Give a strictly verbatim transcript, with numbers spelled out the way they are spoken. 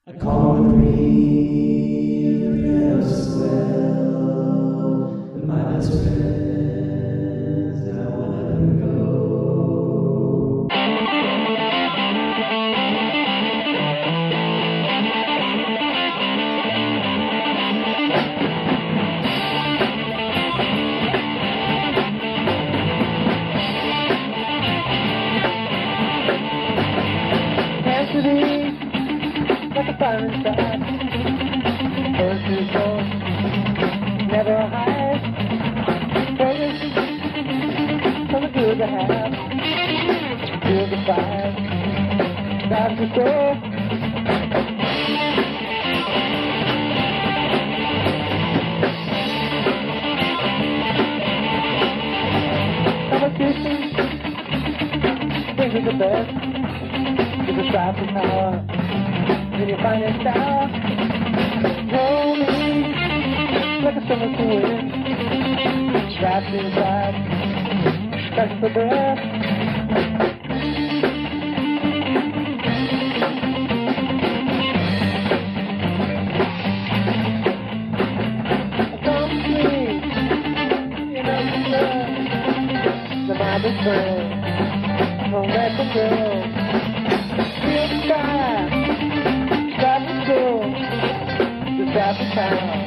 I call the reef, the swell, and my best friends, and I won't let them go. Cassidy, like a fire inside. First to go, never hide. Always something good to have. Good to find. Time to go. Competition, think is the best. Give a try for power. Then you find it out. Hold me like a summer to wind. Trapped inside, stuck for breath. Come to me, you know the love. The mind is friend. Don't let the girl. Feel the sky. Stop the school, just out the town.